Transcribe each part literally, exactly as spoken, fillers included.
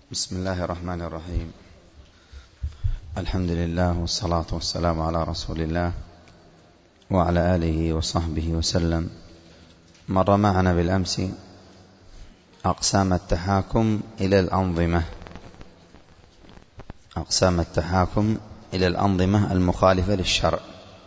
بسم الله الرحمن الرحيم. الحمد لله والصلاة والسلام على رسول الله وعلى آله وصحبه وسلم. مر معنا بالأمس أقسام التحاكم إلى الأنظمة أقسام التحاكم إلى الأنظمة المخالفة للشرع.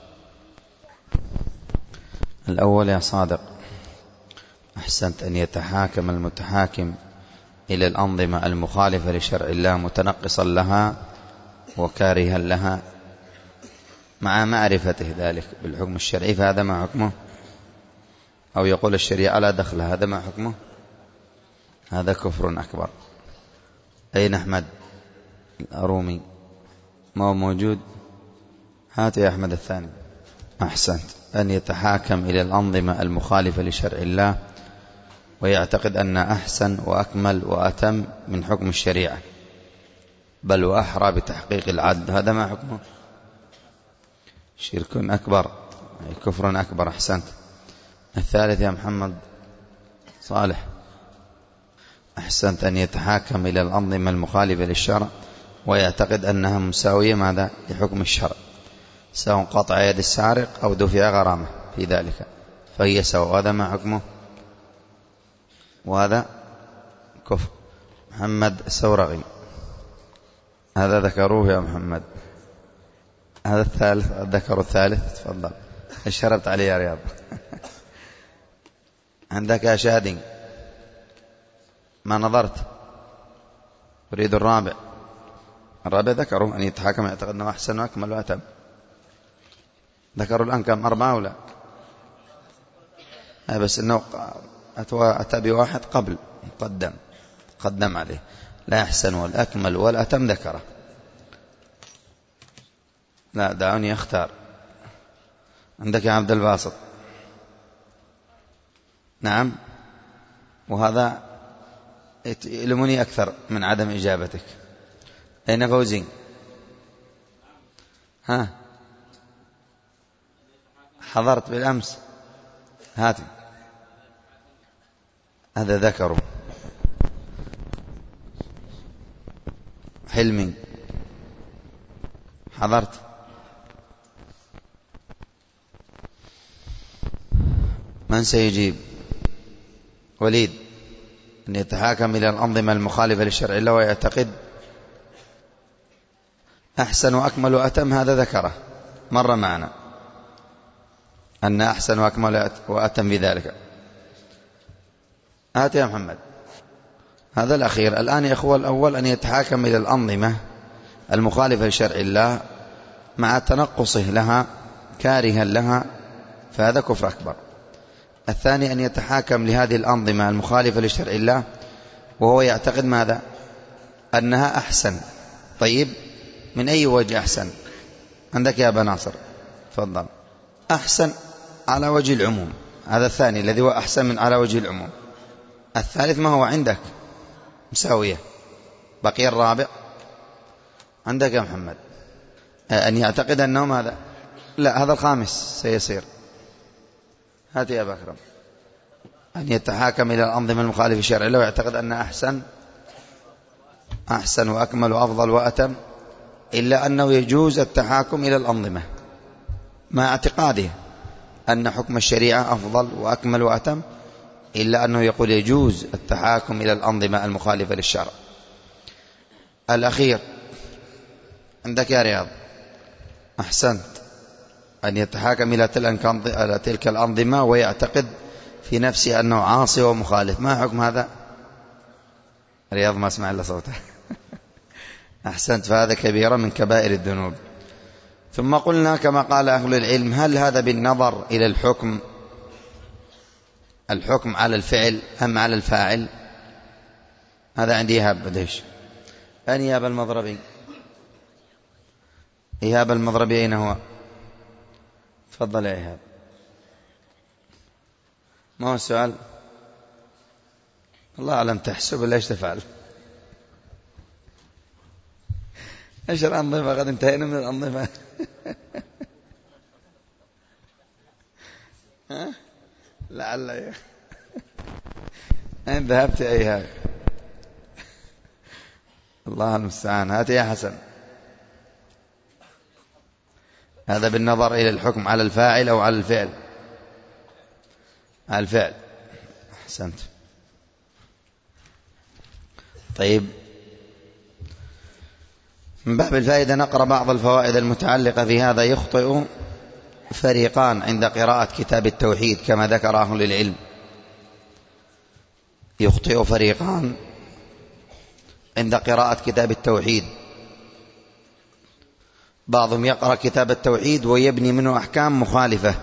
الأول يا صادق، أحسنت، أن يتحاكم المتحاكم إلى الأنظمة المخالفة لشرع الله متنقصا لها وكارها لها مع معرفته ذلك بالحكم الشرعي، فهذا ما حكمه؟ أو يقول الشريعة لا دخل، هذا ما حكمه؟ هذا كفر أكبر. أين أحمد الأرومي؟ ما هو موجود؟ هات يا أحمد الثاني. أحسنت. أن يتحاكم إلى الأنظمة المخالفة لشرع الله ويعتقد أن أحسن وأكمل وأتم من حكم الشريعة، بل وأحرى بتحقيق العدل، هذا ما حكمه؟ شرك أكبر، أي كفر أكبر. أحسنت. الثالث يا محمد صالح. أحسنت. أن يتحاكم إلى الأنظمة المخالفة للشرع ويعتقد أنها مساوية ماذا؟ لحكم الشرع، سواء قطع يد السارق أو دفع غرامة في ذلك، فهي سواء، هذا ما حكمه؟ وهذا كفر. محمد السورغي، هذا ذكروه يا محمد. هذا الثالث، ذكر الثالث، تفضل. اشربت عليه يا رياض. عندك يا شادي؟ ما نظرت؟ أريد الرابع. الرابع ذكروا أن يتحاكم يعتقد أنه أحسن وأكمل وأتم. ذكروا الآن كم؟ أربعة ولا؟ بس أنه أتى بواحد قبل مقدم قدم عليه، لا أحسن والأكمل والأتم ذكره. لا، دعوني أختار. عندك يا عبد الباسط؟ نعم. وهذا يلمني أكثر من عدم إجابتك. أين فوزي؟ ها، حضرت بالأمس؟ هاتي. هذا ذكره. حلمي حضرت؟ من سيجيب؟ وليد. أن يتحاكم إلى الأنظمة المخالفة للشرع الله ويعتقد أحسن وأكمل وأتم، هذا ذكره مر معنا أن أحسن وأكمل وأتم بذلك. هات يا محمد. هذا الأخير. الآن يا أخوة، الأول أن يتحاكم إلى الأنظمة المخالفة لشرع الله مع تنقصه لها كارها لها، فهذا كفر أكبر. الثاني أن يتحاكم لهذه الأنظمة المخالفة لشرع الله وهو يعتقد ماذا؟ أنها أحسن. طيب، من أي وجه أحسن؟ عندك يا أبا ناصر؟ تفضل. أحسن على وجه العموم، هذا الثاني الذي هو أحسن من على وجه العموم. الثالث ما هو عندك؟ مساوية. بقي الرابع عندك يا محمد، أن يعتقد أنه ماذا؟ لا، هذا الخامس سيصير. هات يا أبا أكرم. أن يتحاكم إلى الأنظمة المخالفة لشرع الله ويعتقد أن أحسن أحسن وأكمل وأفضل وأتم، إلا أنه يجوز التحاكم إلى الأنظمة مع اعتقاده أن حكم الشريعة أفضل وأكمل وأتم، إلا أنه يقول يجوز التحاكم إلى الأنظمة المخالفة للشرع. الأخير عندك يا رياض؟ أحسنت. أن يتحاكم إلى تلك الأنظمة ويعتقد في نفسه أنه عاصي ومخالف، ما حكم هذا؟ رياض ما اسمع إلا صوته. أحسنت. فهذا كبيرة من كبائر الذنوب. ثم قلنا كما قال أهل العلم، هل هذا بالنظر إلى الحكم الحكم على الفعل أم على الفاعل؟ هذا عندي إيهاب بديش. أين إيهاب المضربي؟ إيهاب المضربي أين هو؟ تفضل يا إيهاب. ما هو السؤال؟ الله أعلم تحسب ولا إيش تفعل؟ إيش الأنظمة؟ قد انتهينا من الأنظمة. ها؟ لعل يا أين ذهبت يا إيهاب؟ الله المستعان. هات يا حسن. هذا بالنظر إلى الحكم على الفاعل أو على الفعل؟ على الفعل. أحسنت. طيب، من باب الفائدة نقرأ بعض الفوائد المتعلقة في هذا. يخطئ فريقان عند قراءة كتاب التوحيد كما ذكر أهل العلم. يخطئ فريقان عند قراءة كتاب التوحيد. بعضهم يقرأ كتاب التوحيد ويبني منه أحكام مخالفة.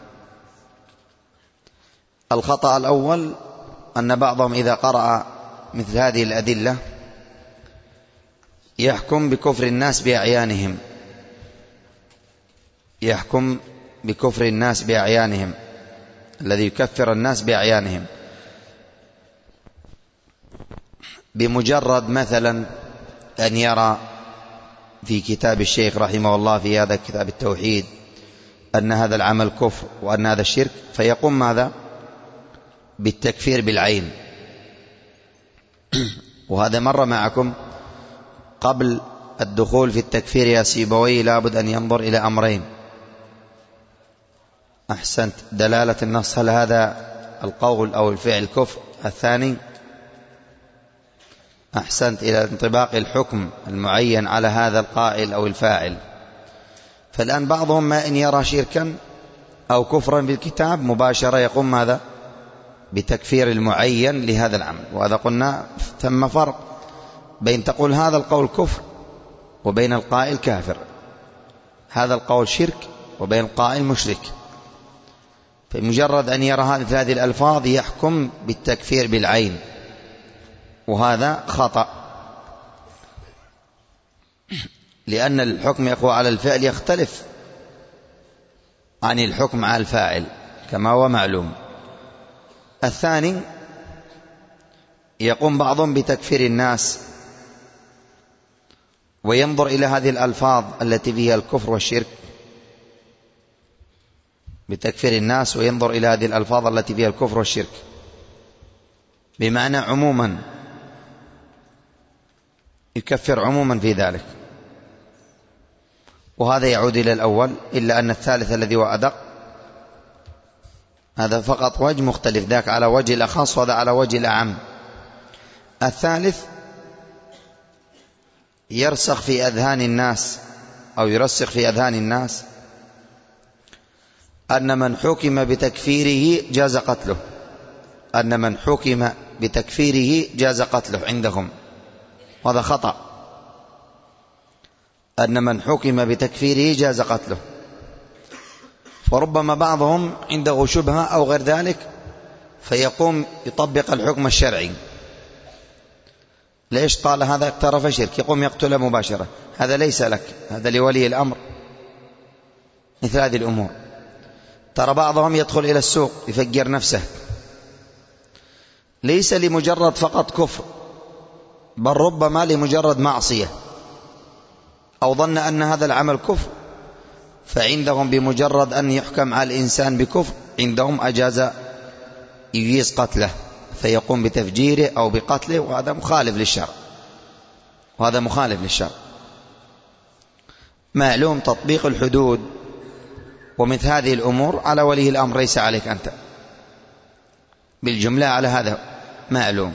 الخطأ الأول أن بعضهم إذا قرأ مثل هذه الأدلة يحكم بكفر الناس بأعيانهم، يحكم بكفر الناس بأعيانهم، الذي يكفر الناس بأعيانهم بمجرد مثلا أن يرى في كتاب الشيخ رحمه الله في هذا كتاب التوحيد أن هذا العمل كفر وأن هذا الشرك، فيقوم ماذا؟ بالتكفير بالعين. وهذا مر معكم قبل الدخول في التكفير يا سيبوي. لابد أن ينظر إلى أمرين. أحسنت. دلالة النص، هل هذا القول أو الفعل كفر؟ الثاني أحسنت إلى انطباق الحكم المعين على هذا القائل أو الفاعل. فالآن بعضهم ما إن يرى شركا أو كفرا بالكتاب مباشرة يقوم ماذا؟ بتكفير المعين لهذا العمل. وهذا قلنا ثم فرق بين تقول هذا القول كفر وبين القائل كافر، هذا القول شرك وبين القائل مشرك. فمجرد أن يرى هذه الألفاظ يحكم بالتكفير بالعين، وهذا خطأ، لأن الحكم يقوى على الفعل يختلف عن الحكم على الفاعل كما هو معلوم. الثاني يقوم بعضهم بتكفير الناس وينظر إلى هذه الألفاظ التي فيها الكفر والشرك، بتكفير الناس وينظر إلى هذه الألفاظ التي فيها الكفر والشرك، بمعنى عموما يكفر عموما في ذلك. وهذا يعود إلى الأول، إلا أن الثالث الذي هو أدق هذا فقط وجه مختلف، ذاك على وجه الأخص وهذا على وجه الأعم. الثالث يرسخ في أذهان الناس أو يرسخ في أذهان الناس أن من حكم بتكفيره جاز قتله، أن من حكم بتكفيره جاز قتله عندهم. هذا خطأ، أن من حكم بتكفيره جاز قتله. وربما بعضهم عنده شبهة أو غير ذلك فيقوم يطبق الحكم الشرعي. ليش قال هذا اقترف شرك؟ يقوم يقتله مباشرة. هذا ليس لك، هذا لولي الأمر. مثل هذه الأمور. ترى بعضهم يدخل إلى السوق يفجر نفسه، ليس لمجرد فقط كفر، بل ربما لمجرد معصية، أو ظن أن هذا العمل كفر، فعندهم بمجرد أن يحكم على الإنسان بكفر عندهم أجاز يجيز قتله، فيقوم بتفجيره أو بقتله، وهذا مخالف للشرع، وهذا مخالف للشرع. معلوم تطبيق الحدود ومثل هذه الأمور على ولي الأمر، ليس عليك أنت بالجملة، على هذا معلوم.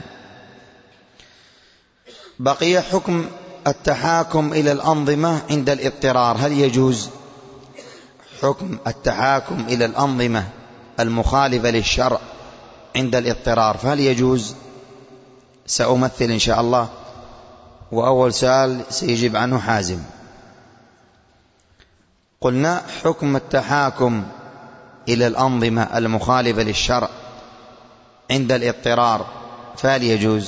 بقي حكم التحاكم إلى الأنظمة عند الاضطرار، هل يجوز؟ حكم التحاكم إلى الأنظمة المخالفة للشرع عند الاضطرار، فهل يجوز؟ سأمثل إن شاء الله، وأول سؤال سيجيب عنه حازم. قلنا حكم التحاكم إلى الأنظمة المخالفة للشرع عند الاضطرار، فهل يجوز؟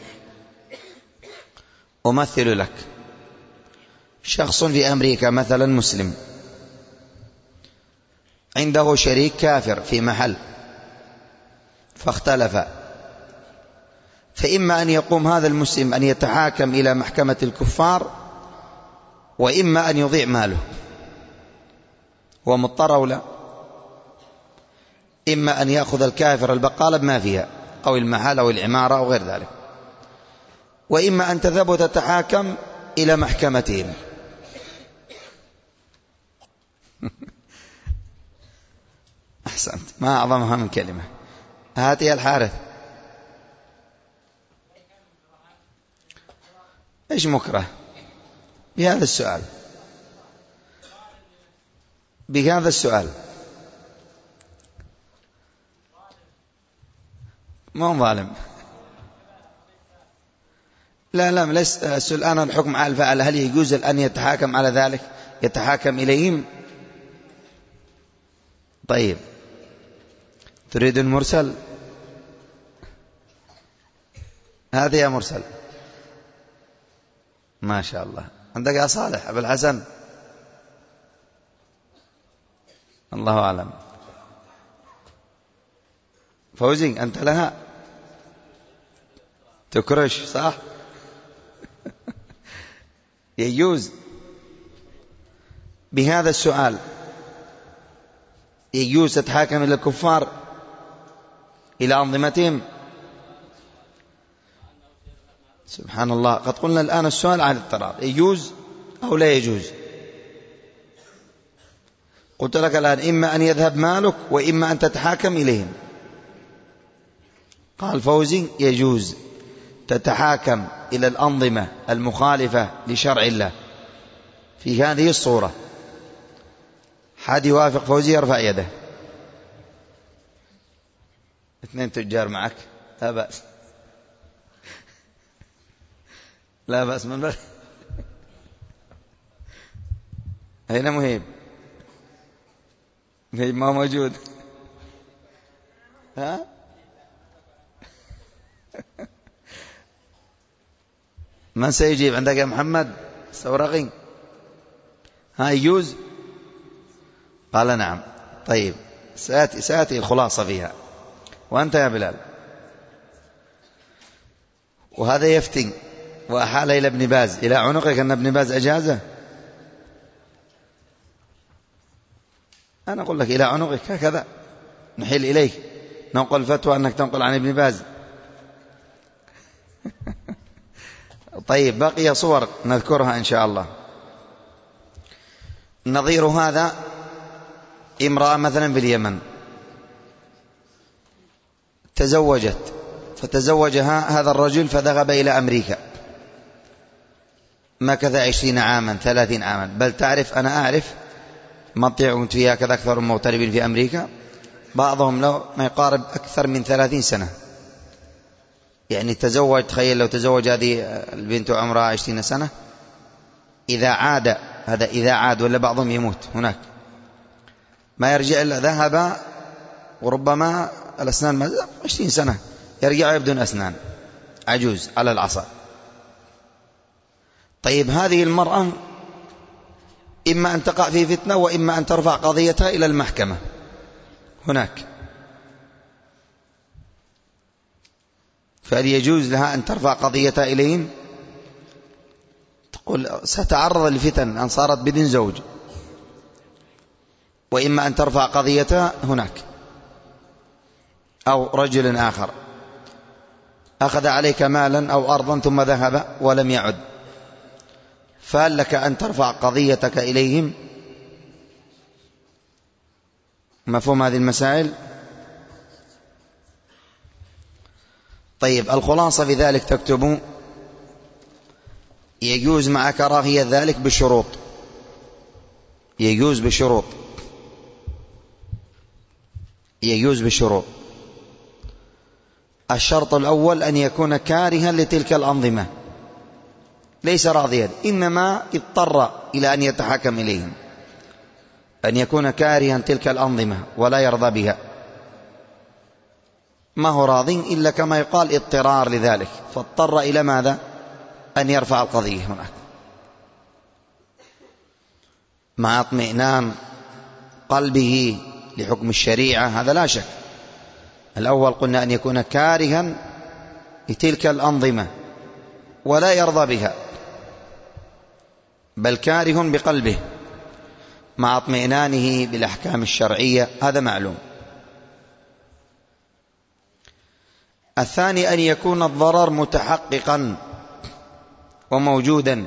أمثل لك. شخص في أمريكا مثلا مسلم، عنده شريك كافر في محل، فاختلف، فإما أن يقوم هذا المسلم أن يتحاكم إلى محكمة الكفار، وإما أن يضيع ماله. هو مضطر أو لا؟ إما أن يأخذ الكافر البقالة بما فيها أو المحل أو العمارة أو غير ذلك، وإما أن تذهب وتتحاكم إلى محكمتهم. أحسنت، ما أعظمها من كلمة. هات يا الحارث، إيش مكره بهذا السؤال؟ بهذا السؤال ما هو ظالم. لا لا ليس الآن الحكم على الفاعل، هل يجوز أن يتحاكم على ذلك، يتحاكم إليهم؟ طيب، تريد المرسل؟ هذه يا مرسل، ما شاء الله. عندك يا صالح أبو الحسن؟ الله أعلم. فوزي أنت لها تكرش صح؟ يجوز بهذا السؤال، يجوز تتحاكم إلى الكفار إلى أنظمتهم؟ سبحان الله، قد قلنا الآن السؤال عن اضطرار، يجوز أو لا يجوز؟ قلت لك الآن إما أن يذهب مالك وإما أن تتحاكم إليهم. قال فوزي يجوز تتحاكم إلى الأنظمة المخالفة لشرع الله في هذه الصورة. حد يوافق فوزي يرفع يده. اثنين تجار معك، لا بأس، لا بأس من بر. أين مهيب؟ مهيب ما موجود. ها؟ من سيجيب؟ عندك يا محمد سورقي؟ ها يجوز؟ قال نعم. طيب، سآتي, سآتي الخلاصة فيها. وأنت يا بلال؟ وهذا يفتن وأحال إلى ابن باز، إلى عنقك أن ابن باز أجازه. أنا أقول لك إلى عنقك هكذا، نحيل إليك ننقل فتوى أنك تنقل عن ابن باز. طيب، بقي صور نذكرها إن شاء الله. نظير هذا امرأة مثلا باليمن تزوجت، فتزوجها هذا الرجل فذهب إلى أمريكا، مكث عشرين عاما ثلاثين عاما. بل تعرف، أنا أعرف منطقة كنت فيها كذا أكثر من مغتربين في أمريكا، بعضهم لو ما يقارب أكثر من ثلاثين سنة. يعني تزوج، تخيل لو تزوج هذه البنت عمرها عشرين سنة، إذا عاد، هذا إذا عاد، ولا بعضهم يموت هناك ما يرجع إلا ذهب، وربما الأسنان ما عشرين سنة يرجع بدون أسنان، عجوز على العصا. طيب، هذه المرأة إما أن تقع في فتنة وإما أن ترفع قضيتها إلى المحكمة هناك. فهل يجوز لها أن ترفع قضيتها إليهم؟ تقول ستعرض للفتن أن صارت بدون زوج، وإما أن ترفع قضيتها هناك. أو رجل آخر أخذ عليك مالا أو أرضا ثم ذهب ولم يعد، فهل لك أن ترفع قضيتك إليهم؟ مفهوم هذه المسائل؟ طيب، الخلاصة في ذلك تكتبوا: يجوز مع كراهية ذلك بشروط. يجوز بشروط. يجوز بشروط. الشرط الأول أن يكون كارها لتلك الأنظمة، ليس راضيا، إنما اضطر إلى أن يتحكم إليهم. أن يكون كارها تلك الأنظمة ولا يرضى بها، ما هو راضي إلا كما يقال اضطرار لذلك، فاضطر إلى ماذا؟ أن يرفع القضية هناك مع اطمئنان قلبه لحكم الشريعة، هذا لا شك. الأول قلنا أن يكون كارها لتلك الأنظمة ولا يرضى بها، بل كاره بقلبه مع اطمئنانه بالأحكام الشرعية، هذا معلوم. الثاني أن يكون الضرر متحققا وموجودا،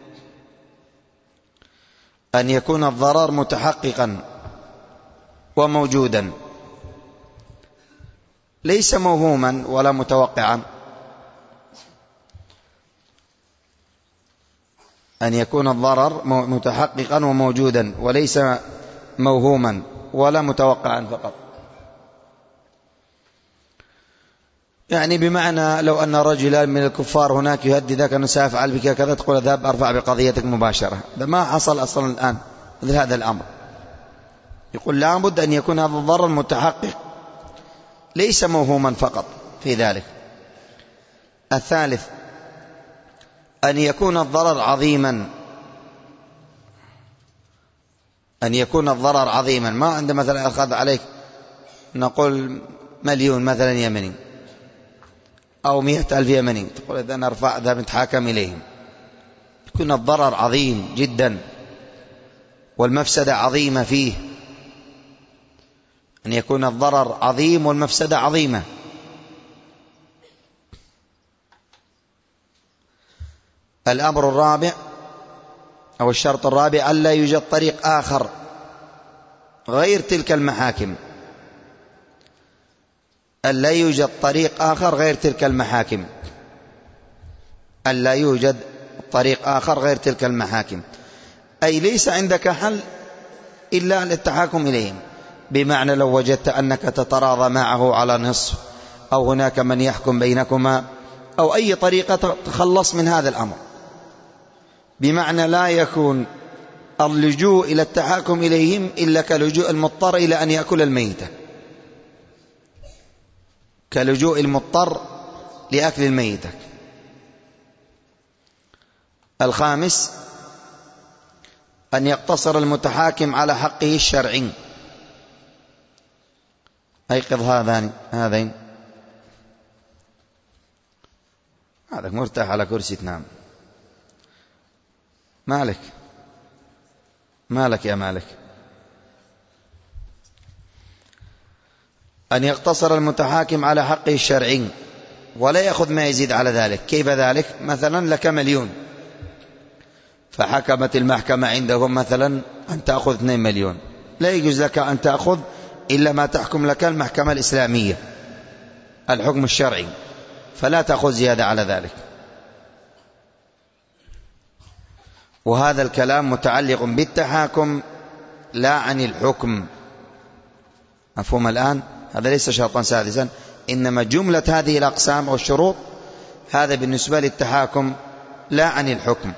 أن يكون الضرر متحققا وموجودا، ليس موهوما ولا متوقعا. أن يكون الضرر متحققا وموجودا وليس موهوما ولا متوقعا فقط. يعني بمعنى لو أن رجلا من الكفار هناك يهددك أنه سأفعل بك كذا، تقول اذهب أرفع بقضيتك مباشرة. هذا ما حصل أصلا الآن مثل هذا الأمر. يقول لابد أن يكون هذا الضرر متحقق ليس موهوما فقط في ذلك. الثالث أن يكون الضرر عظيما، أن يكون الضرر عظيما. ما عند مثلا أخذ عليك نقول مليون مثلا يمني أو مئة ألف يمني، تقول إذا نرفع ذا نتحاكم إليهم. يكون الضرر عظيم جدا والمفسدة عظيمة فيه، أن يكون الضرر عظيم والمفسدة عظيمة. الأمر الرابع أو الشرط الرابع ألا يوجد طريق آخر غير تلك المحاكم، ألا يوجد طريق آخر غير تلك المحاكم، ألا يوجد طريق آخر غير تلك المحاكم، أي ليس عندك حل إلا التحاكم إليهم. بمعنى لو وجدت أنك تتراضى معه على نصف أو هناك من يحكم بينكما أو أي طريقة تخلص من هذا الأمر، بمعنى لا يكون اللجوء إلى التحاكم إليهم إلا كلجوء المضطر إلى أن يأكل الميتة، كلجوء المضطر لأكل الميتة. الخامس أن يقتصر المتحاكم على حقه الشرعي. أيقظ هذان هذين هذا مرتاح على كرسي تنام. مالك مالك يا مالك. أن يقتصر المتحاكم على حقه الشرعي ولا يأخذ ما يزيد على ذلك. كيف ذلك؟ مثلا لك مليون، فحكمت المحكمة عندهم مثلا أن تأخذ اثنين مليون، لا يجوز لك أن تأخذ إلا ما تحكم لك المحكمة الإسلامية، الحكم الشرعي، فلا تأخذ زيادة على ذلك. وهذا الكلام متعلق بالتحاكم لا عن الحكم. مفهوم الآن؟ هذا ليس شرطا سادسا، إنما جملة هذه الأقسام والشروط هذا بالنسبة للتحاكم لا عن الحكم.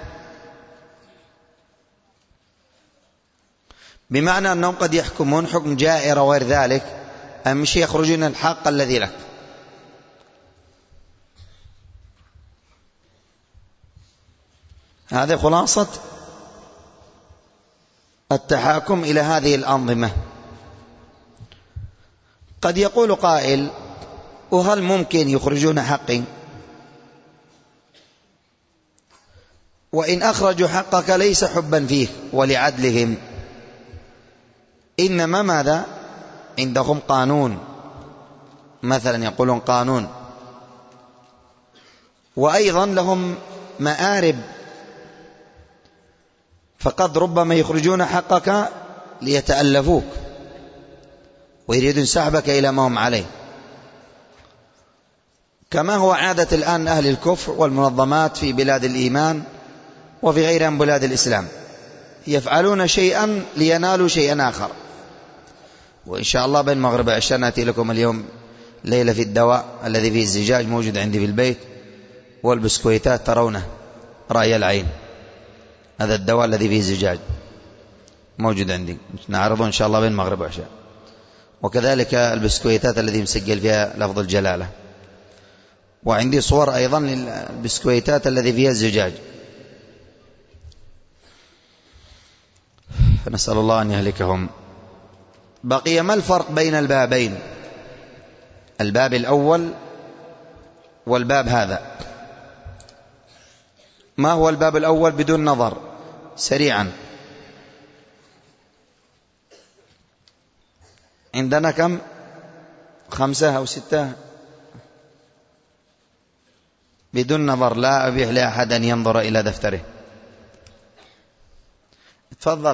بمعنى أنهم قد يحكمون حكم جائر وغير ذلك، أهم شيء يخرجون الحق الذي لك. هذه خلاصة التحاكم إلى هذه الأنظمة. قد يقول قائل: وهل ممكن يخرجون حقي؟ وإن أخرجوا حقك ليس حبا فيه ولعدلهم، إنما ماذا؟ عندهم قانون، مثلا يقولون قانون، وأيضا لهم مآرب، فقد ربما يخرجون حقك ليتألفوك ويريدون سحبك إلى ما هم عليه، كما هو عادة الآن أهل الكفر والمنظمات في بلاد الإيمان وفي غيرها من بلاد الإسلام، يفعلون شيئا لينالوا شيئا آخر. وإن شاء الله بين مغرب عشاء نأتي لكم اليوم ليلة في الدواء الذي فيه الزجاج موجود عندي في البيت، والبسكويتات ترونه رأي العين، هذا الدواء الذي فيه الزجاج موجود عندي، نعرضه إن شاء الله بين مغرب عشاء. وكذلك البسكويتات الذي مسجل فيها لفظ الجلالة، وعندي صور أيضا للبسكويتات الذي فيها الزجاج. فنسأل الله أن يهلكهم. بقي ما الفرق بين البابين، الباب الأول والباب هذا؟ ما هو الباب الأول بدون نظر سريعا؟ عندنا كم؟ خمسة أو ستة؟ بدون نظر، لا أبيح لأحد أن ينظر إلى دفتره. تفضل.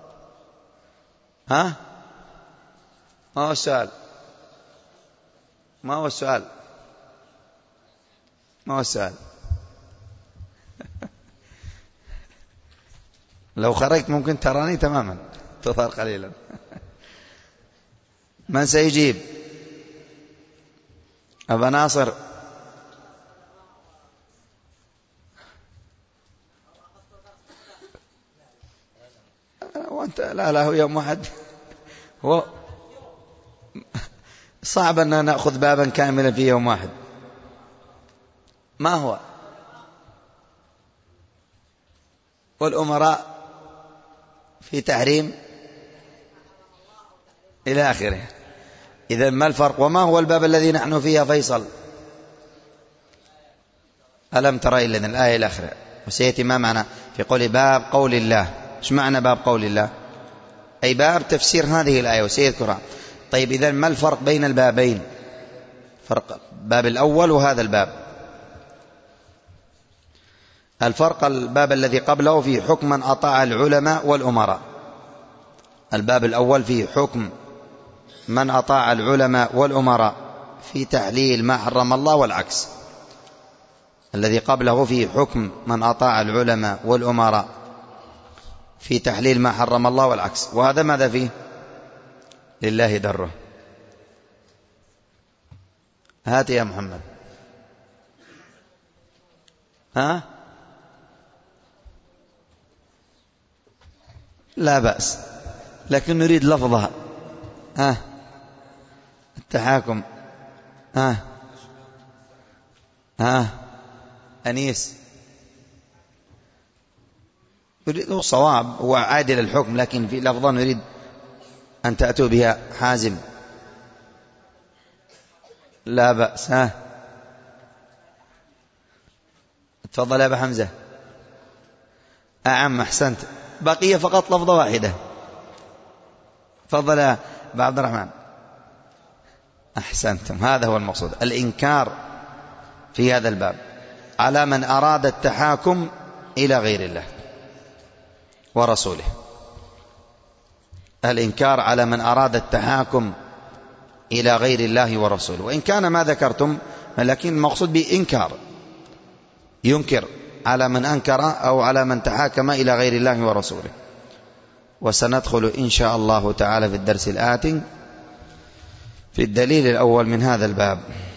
ها؟ ما هو السؤال؟ ما هو السؤال؟ ما هو السؤال؟ لو خرجت ممكن تراني تماما، تظهر قليلا. من سيجيب؟ أبا ناصر. وأنت لا لا هو يوم واحد. هو صعب أن نأخذ بابا كاملا في يوم واحد. ما هو؟ والأمراء في تحريم إلى آخره. إذا ما الفرق؟ وما هو الباب الذي نحن فيه يا فيصل؟ ألم ترى إلا الآية إلى آخره. وسيأتي ما معنى في قول باب قول الله؟ إيش معنى باب قول الله؟ أي باب تفسير هذه الآية وسيذكرها. طيب إذا ما الفرق بين البابين؟ فرق باب الأول وهذا الباب. الفرق الباب الذي قبله في حكم من أطاع العلماء والأمراء. الباب الأول فيه حكم من أطاع العلماء والأمراء في تحليل ما حرم الله، والعكس. الذي قبله فيه حكم من أطاع العلماء والأمراء في تحليل ما حرم الله، والعكس. وهذا ماذا فيه؟ لله دره. هات يا محمد. ها؟ لا بأس، لكن نريد لفظها. ها؟ التحاكم. ها؟ ها؟ أنيس. نريد صواب، هو عادل الحكم، لكن في لفظة نريد أن تأتوا بها. حازم. لا بأس. ها؟ تفضل يا أبا حمزة. أعم، أحسنت. بقي فقط لفظة واحدة. تفضل يا أبا عبد الرحمن. أحسنتم، هذا هو المقصود. الإنكار في هذا الباب على من أراد التحاكم إلى غير الله ورسوله. الإنكار على من أراد التحاكم إلى غير الله ورسوله، وإن كان ما ذكرتم، لكن المقصود بإنكار ينكر على من أنكر أو على من تحاكم إلى غير الله ورسوله. وسندخل إن شاء الله تعالى في الدرس الآتي في الدليل الأول من هذا الباب.